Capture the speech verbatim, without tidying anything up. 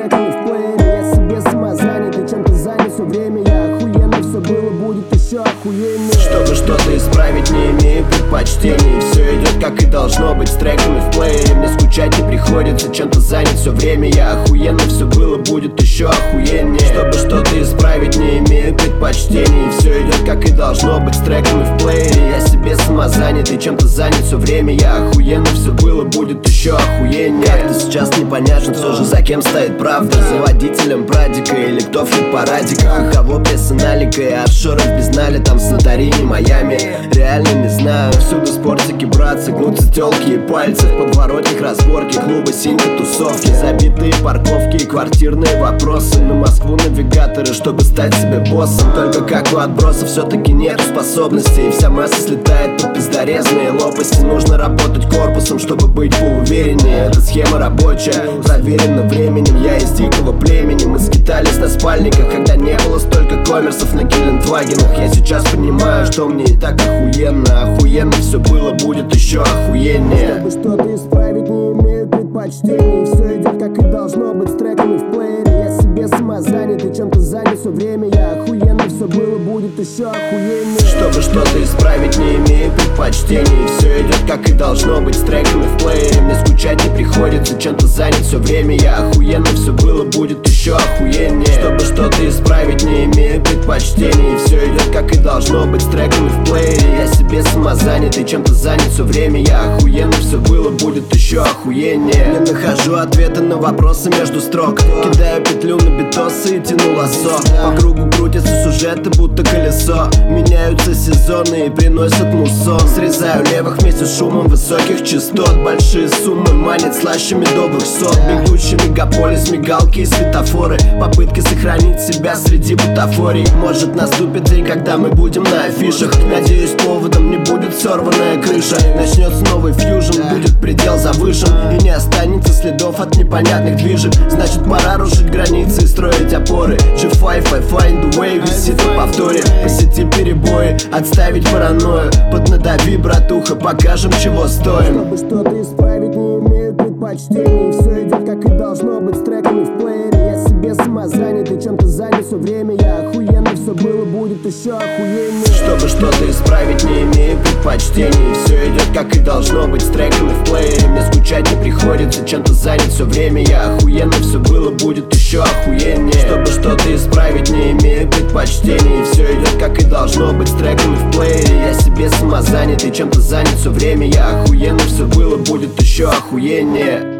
треками в плеере. Я себе самозанят и чем-то занят все время. Я охуенно, все было, будет еще охуеннее. Чтобы что-то исправить, не имею предпочтений. Все идет как и должно быть с треками в плеере. Мне скучать не приходится, чем-то занят все время. Я охуенно, все было, будет еще охуеннее. Чтобы что-то исправить, не имею предпочтений. Все идет как и должно быть с треками в плеере. Я себе самозанят и чем-то занят все время. Я охуенно, все было, будет еще охуеннее. Как-то сейчас непонятно, все же за кем стоит правда. За водителем прадика или кто в хит-парадиках. У кого пресса налика и офшоров без нали. Там Санторини, Майами, реально не знаю. Всюду спортики, братцы, гнутся тёлки и пальцы. В подворотнях разборки, клубы, синька, тусовки. Забитые парковки и квартирные вопросы. На Москву навигаторы, чтобы стать себе боссом. Только как у отбросов все-таки нету способностей. И вся масса слетает под пиздорезные лопасти. Нужно работать корпусом, чтобы быть поувереннее. Эта схема рабочая, проверена временем. Я из дикого племени, мы скитались на спальниках, когда не было столько коммерсов на Гелендвагенах. Я сейчас понимаю, что мне и так охуенно. Охуенно все было, будет еще охуеннее. Чтобы что-то исправить, не имею предпочтений. Все идет как и должно быть с треками в плеере. Я себе самозанят и чем-то занят все время. Я охуенно, все было, будет еще охуеннее. Чтобы что-то исправить, не имею предпочтений. Все идет как и должно быть с треками в плеере. Мне скучать не приходится, чем-то занят все время. Я охуенно, все было, будет еще охуеннее. Чтобы что-то исправить, не имею предпочтений. Все идет как и должно быть с треками в плеере. Я себе самозанят и чем-то занят все время. Я охуенно, все было, будет еще охуеннее. Не нахожу ответы на вопросы между строк. Кидаю петлю на битосы и тяну лассо. По кругу крутятся сюжеты, будто колесо. Меняются сезоны и приносят муссон. Срезаю левых вместе с шумом высоких частот. Большие суммы манят слаще медовых сот. Бегущий мегаполис, мигалки и светофоры. Попытки сохранить себя среди бутафорий. Может наступит день, когда мы будем на афишах. Надеюсь, поводом не будет сорванная крыша. Начнется новый фьюжн, будет предел завышен. И не останется следов от непонятных движек. Значит, пора рушить границы и строить опоры. джи пять, I find the way, висит в повторе. По сети перебои, отставить паранойю. Поднадави, братуха, покажем, чего стоим. Чтобы что-то исправить, не имею предпочтений. Все идет как и должно быть с треками в плеере. Я себе самозанят и чем-то занят все время. Я охуенно, все было, будет еще охуеннее. Чтобы что-то исправить, не имею предпочтений. Все идет как и должно быть с треками в плеере. Мне скучать не приходится, чем-то занят все время. Я охуенно, все было, будет еще охуеннее. Чтобы что-то исправить, не имею предпочтений. Все идет как и должно быть с треками в плеере. Я себе самозанят и чем-то занят все время. Я охуенно, все было, будет еще охуенее.